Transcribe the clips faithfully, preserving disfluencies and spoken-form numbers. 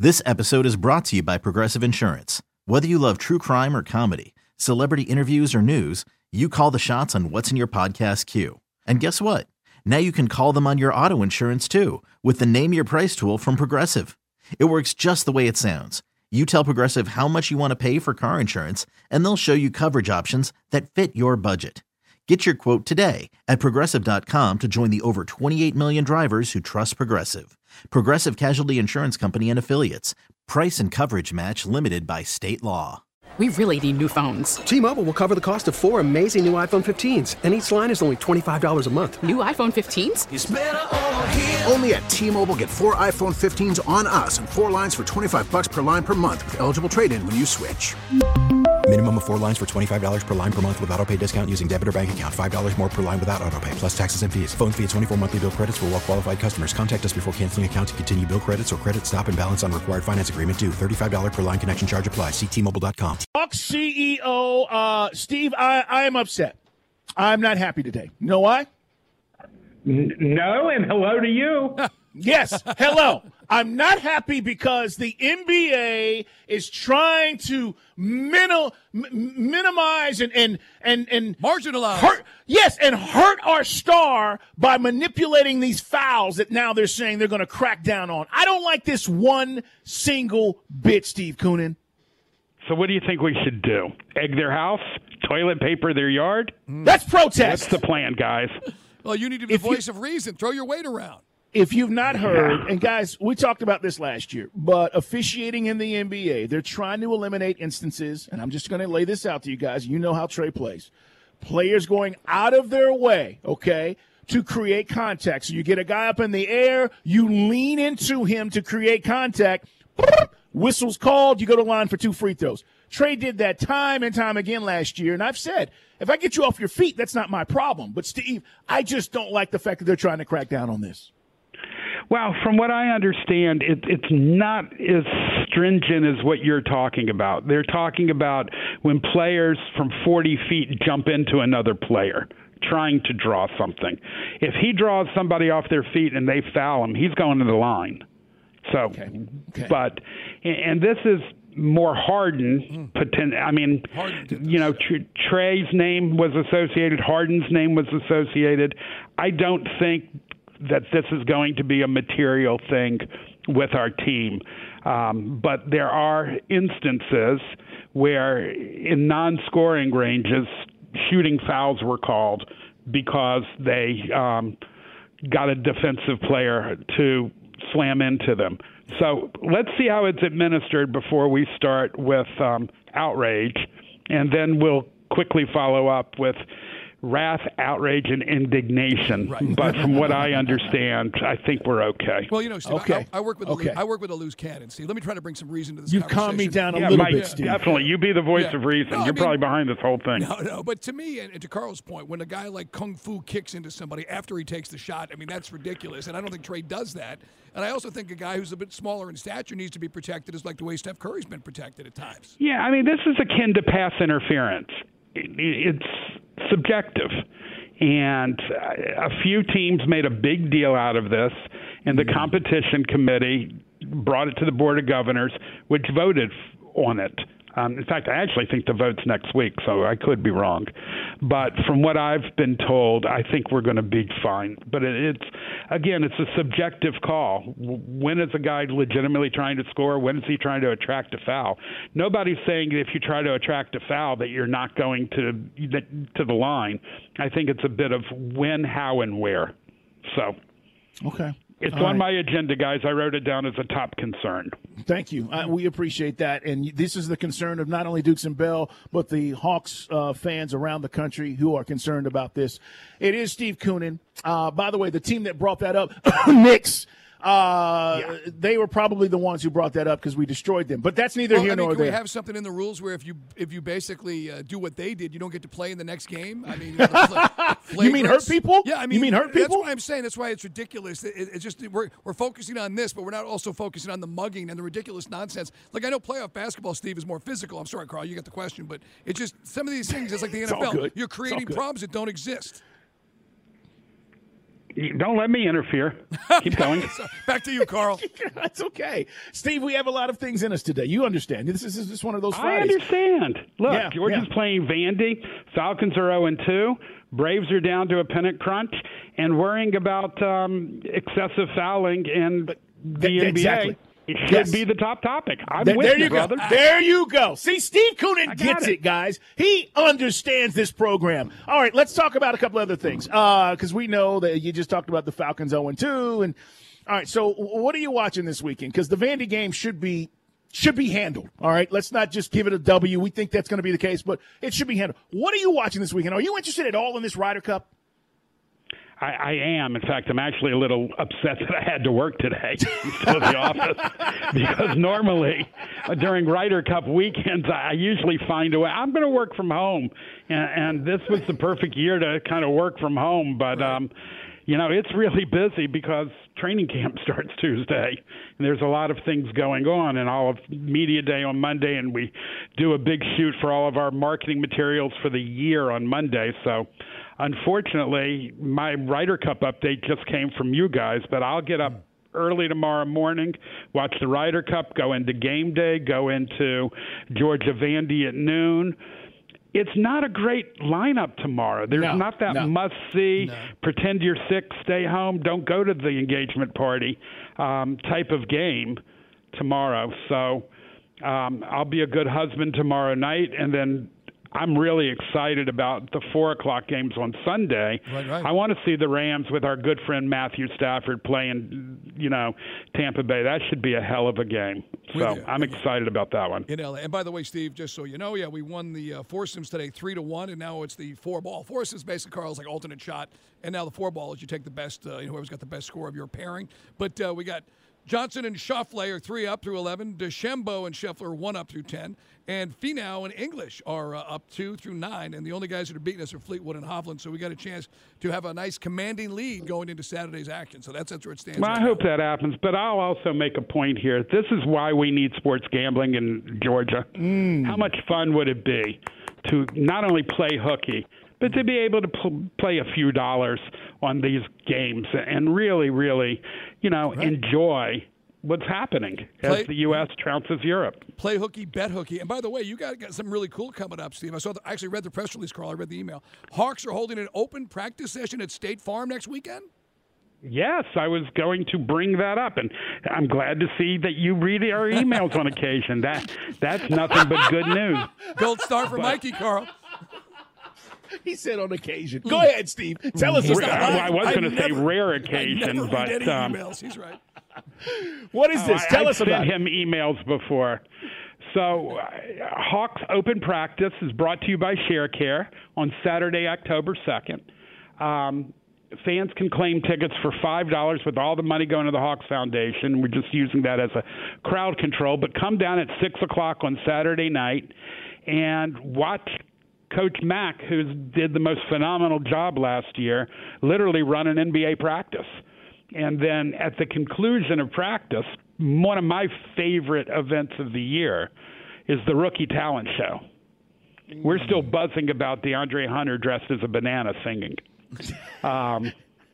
This episode is brought to you by Progressive Insurance. Whether you love true crime or comedy, celebrity interviews or news, you call the shots on what's in your podcast queue. And guess what? Now you can call them on your auto insurance too with the Name Your Price tool from Progressive. It works just the way it sounds. You tell Progressive how much you want to pay for car insurance, and they'll show you coverage options that fit your budget. Get your quote today at Progressive dot com to join the over twenty-eight million drivers who trust Progressive. Progressive Casualty Insurance Company and Affiliates. Price and coverage match limited by state law. We really need new phones. T-Mobile will cover the cost of four amazing new iPhone fifteens, and each line is only twenty-five dollars a month. New iPhone fifteens? It's better over here. Only at T-Mobile, get four iPhone fifteens on us and four lines for twenty-five bucks per line per month with eligible trade-in when you switch. Minimum of four lines for twenty-five dollars per line per month with autopay discount using debit or bank account. five dollars more per line without autopay, plus taxes and fees. Phone fee at twenty-four monthly bill credits for well-qualified customers. Contact us before canceling account to continue bill credits or credit stop and balance on required finance agreement due. thirty-five dollars per line connection charge applies. See T Mobile dot com. Hawks C E O, uh, Steve, I, I am upset. I'm not happy today. You know why? No, and hello to you. Yes, hello. I'm not happy because the N B A is trying to minimal, m- minimize and and and and marginalize. Hurt, yes, and hurt our star by manipulating these fouls that now they're saying they're going to crack down on. I don't like this one single bit, Steve Koonin. So what do you think we should do? Egg their house? Toilet paper their yard? That's protest. That's the plan, guys. Well, you need to be If the voice you- of reason. Throw your weight around. If you've not heard, and guys, we talked about this last year, but officiating in the N B A, they're trying to eliminate instances, and I'm just going to lay this out to you guys. You know how Trey plays. Players going out of their way, okay, to create contact. So you get a guy up in the air, you lean into him to create contact, whistle's called, you go to the line for two free throws. Trey did that time and time again last year, and I've said, if I get you off your feet, that's not my problem. But, Steve, I just don't like the fact that they're trying to crack down on this. Well, from what I understand, it, it's not as stringent as what you're talking about. They're talking about when players from forty feet jump into another player trying to draw something. If he draws somebody off their feet and they foul him, he's going to the line. So, okay. Okay. but, and this is more Harden. Mm. Poten- I mean, Harden you know, Tr- Trey's name was associated, Harden's name was associated. I don't think that this is going to be a material thing with our team. Um, but there are instances where in non-scoring ranges, shooting fouls were called because they um, got a defensive player to slam into them. So let's see how it's administered before we start with um, outrage, and then we'll quickly follow up with wrath, outrage, and indignation. Right. But from what I understand, I think we're okay. Well, you know, Steve, okay. I, I work with okay. a, I work with a loose cannon, Steve. Let me try to bring some reason to this you conversation. calm me down a yeah, little Mike, bit, Steve. Definitely. You be the voice yeah. of reason. No, You're I mean, probably behind this whole thing. No, no. But to me, and to Carl's point, when a guy like Kung Fu kicks into somebody after he takes the shot, I mean, that's ridiculous. And I don't think Trey does that. And I also think a guy who's a bit smaller in stature needs to be protected, is like the way Steph Curry's been protected at times. Yeah, I mean, this is akin to pass interference. It's subjective. And a few teams made a big deal out of this, and the competition committee brought it to the Board of Governors, which voted on it. Um, in fact, I actually think the vote's next week, so I could be wrong. But from what I've been told, I think we're going to be fine. But it, it's, again, it's a subjective call. When is a guy legitimately trying to score? When is he trying to attract a foul? Nobody's saying that if you try to attract a foul that you're not going to to the line. I think it's a bit of when, how, and where. So okay. It's All on right. my agenda, guys. I wrote it down as a top concern. Thank you. Uh, we appreciate that. And this is the concern of not only Dukes and Bell, but the Hawks uh, fans around the country who are concerned about this. It is Steve Koonin. Uh, by the way, the team that brought that up, Knicks, uh, yeah. they were probably the ones who brought that up because we destroyed them. But that's neither well, here I mean, nor can there. We have something in the rules where if you if you basically uh, do what they did, you don't get to play in the next game. I mean, you, know, fl- you mean hurt people? Yeah, I mean, you mean hurt people? That's what I'm saying. That's why it's ridiculous. It, it's just we're we're focusing on this, but we're not also focusing on the mugging and the ridiculous nonsense. Like I know playoff basketball, Steve, is more physical. I'm sorry, Carl, you got the question, but it's just some of these things. It's like the N F L. You're creating problems that don't exist. Don't let me interfere. Keep going. Back to you, Carl. That's okay. Steve, we have a lot of things in us today. You understand. This is just one of those Fridays. I understand. Look, yeah, Georgia's yeah. playing Vandy. Falcons are oh and two. Braves are down to a pennant crunch and worrying about um, excessive fouling and But the th- N B A. exactly. It should Yes. be the top topic. I'm There, with there you, you go. brother. There you go. See, Steve Koonin I got gets it. it. guys. He understands this program. All right, let's talk about a couple other things because we know that you just talked about the Falcons oh and two. And all right, so what are you watching this weekend? Because the Vandy game should be should be handled. All right, let's not just give it a W. We think that's going to be the case, but it should be handled. What are you watching this weekend? Are you interested at all in this Ryder Cup? I, I am. In fact, I'm actually a little upset that I had to work today instead of the office because normally uh, during Ryder Cup weekends, I, I usually find a way. I'm going to work from home, and, and this was the perfect year to kind of work from home. But, um, you know, it's really busy because training camp starts Tuesday, and there's a lot of things going on, and all of Media Day on Monday, and we do a big shoot for all of our marketing materials for the year on Monday. So, unfortunately, my Ryder Cup update just came from you guys, but I'll get up early tomorrow morning, watch the Ryder Cup, go into game day, go into Georgia Vandy at noon. It's not a great lineup tomorrow. There's No, not that no. must-see, No. pretend you're sick, stay home, don't go to the engagement party um, type of game tomorrow. So um, I'll be a good husband tomorrow night, and then I'm really excited about the four o'clock games on Sunday. Right, right. I want to see the Rams with our good friend Matthew Stafford playing, you know, Tampa Bay. That should be a hell of a game. With So you. I'm excited about that one. In L A. And by the way, Steve, just so you know, yeah, we won the uh, foursomes today, three to one, and now it's the four ball. Foursomes basically, Carl's like alternate shot, and now the four ball is you take the best, uh, whoever's got the best score of your pairing. But uh, we got Johnson and Schauffele are three up through eleven. DeChambeau and Scheffler are one up through ten. And Finau and English are uh, up two through nine. And the only guys that are beating us are Fleetwood and Hovland. So we got a chance to have a nice commanding lead going into Saturday's action. So that's, that's where it stands. Well, right I hope now. that happens, but I'll also make a point here. This is why we need sports gambling in Georgia. Mm. How much fun would it be to not only play hooky, but to be able to pl- play a few dollars on these games and really, really, you know, Right. enjoy what's happening Play- as the U S trounces Europe. Play hooky, bet hooky. And by the way, you got, got something really cool coming up, Steve. I saw. The, I actually read the press release, Carl. I read the email. Hawks are holding an open practice session at State Farm next weekend. Yes, I was going to bring that up, and I'm glad to see that you read our emails on occasion. That that's nothing but good news. Gold star for Mikey, Carl. He said on occasion. Go ahead, Steve. Tell us Well, about I was I going to say never- rare I occasion, never but read any um, emails. He's right. What is this? I- Tell I've us about sent it. him emails before. So, uh, Hawks Open Practice is brought to you by ShareCare on Saturday, October second. Um, fans can claim tickets for five dollars with all the money going to the Hawks Foundation. We're just using that as a crowd control. But come down at six o'clock on Saturday night and watch Coach Mack, who did the most phenomenal job last year, literally run an N B A practice. And then at the conclusion of practice, one of my favorite events of the year is the Rookie Talent Show. We're still buzzing about DeAndre Hunter dressed as a banana singing. Um,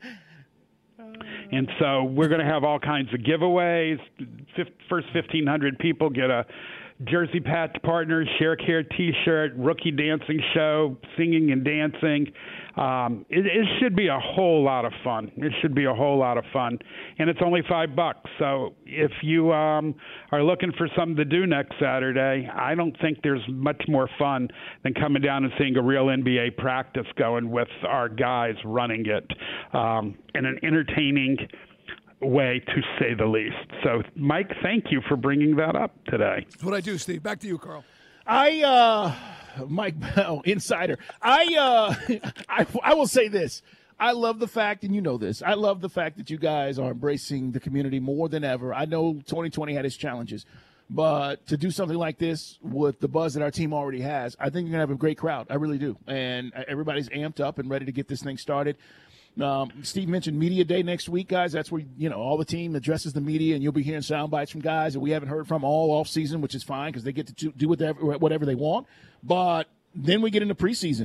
and so we're going to have all kinds of giveaways. Fif- first fifteen hundred people get a Jersey Patch Partners ShareCare T-shirt, rookie dancing show, singing and dancing. Um, it, it should be a whole lot of fun. It should be a whole lot of fun, and it's only five bucks. So if you um, are looking for something to do next Saturday, I don't think there's much more fun than coming down and seeing a real N B A practice going with our guys running it um, in an entertaining way, to say the least. So, Mike, thank you for bringing that up today. That's what I do, Steve. Back to you, Carl. I, uh, Mike Bell, insider. I, uh, I, I will say this. I love the fact, and you know this, I love the fact that you guys are embracing the community more than ever. I know twenty twenty had its challenges, but to do something like this with the buzz that our team already has, I think you're going to have a great crowd. I really do. And everybody's amped up and ready to get this thing started. Um, Steve mentioned Media Day next week, guys. That's where, you know, all the team addresses the media, and you'll be hearing sound bites from guys that we haven't heard from all off season, which is fine because they get to do whatever, whatever they want. But then we get into preseason,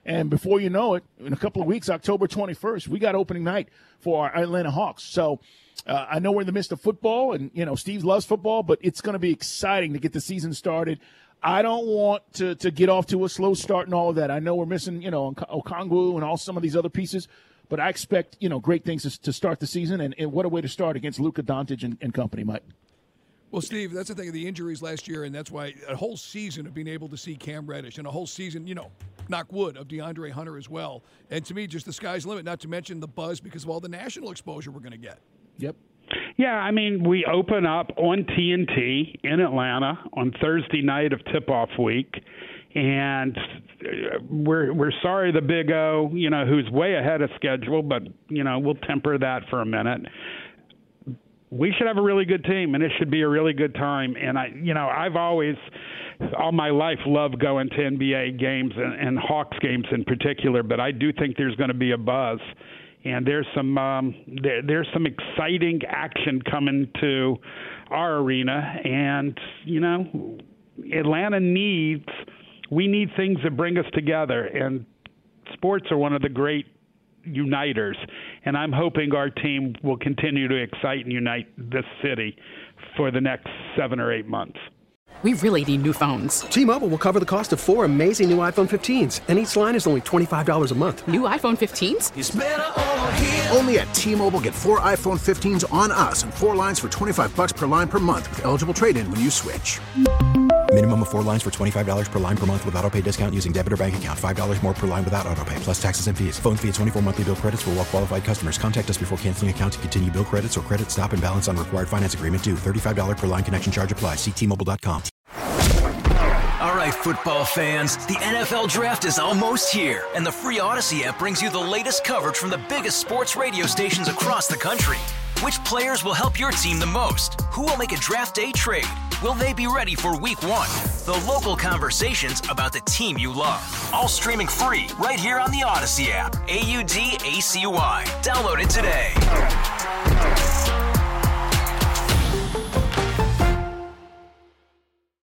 And before you know it, in a couple of weeks, October twenty-first, we got opening night for our Atlanta Hawks. So uh, I know we're in the midst of football, and, you know, Steve loves football, but it's going to be exciting to get the season started. I don't want to, to get off to a slow start and all of that. I know we're missing, you know, Okongwu and all some of these other pieces, but I expect, you know, great things to, to start the season, and, and what a way to start against Luka Doncic and, and company, Mike. Well, Steve, that's the thing of the injuries last year, and that's why a whole season of being able to see Cam Reddish and a whole season, you know, knock wood, of DeAndre Hunter as well. And to me, just the sky's the limit, not to mention the buzz because of all the national exposure we're going to get. Yep. Yeah, I mean, we open up on T N T in Atlanta on Thursday night of tip-off week, and we're we're sorry the Big O, you know, who's way ahead of schedule, but, you know, we'll temper that for a minute. We should have a really good team, and it should be a really good time. And, I, you know, I've always, all my life, loved going to N B A games and, and Hawks games in particular, but I do think there's going to be a buzz. And there's some um, there, there's some exciting action coming to our arena. And, you know, Atlanta needs, we need things that bring us together. And sports are one of the great uniters, and I'm hoping our team will continue to excite and unite this city for the next seven or eight months. We really need new phones. T-Mobile will cover the cost of four amazing new iPhone fifteens, and each line is only twenty-five dollars a month. New iPhone fifteens? It's better over here. Only at T-Mobile, get four iPhone fifteens on us and four lines for twenty-five bucks per line per month with eligible trade-in when you switch. Minimum of four lines for twenty-five dollars per line per month with autopay discount using debit or bank account. five dollars more per line without autopay, plus taxes and fees. Phone fee at twenty-four monthly bill credits for well-qualified customers. Contact us before canceling account to continue bill credits or credit stop and balance on required finance agreement due. thirty-five dollars per line connection charge applies. See T Mobile dot com. All right, football fans, the N F L Draft is almost here, and the free Odyssey app brings you the latest coverage from the biggest sports radio stations across the country. Which players will help your team the most? Who will make a draft day trade? Will they be ready for week one? The local conversations about the team you love. All streaming free right here on the Odyssey app. A U D A C Y. Download it today.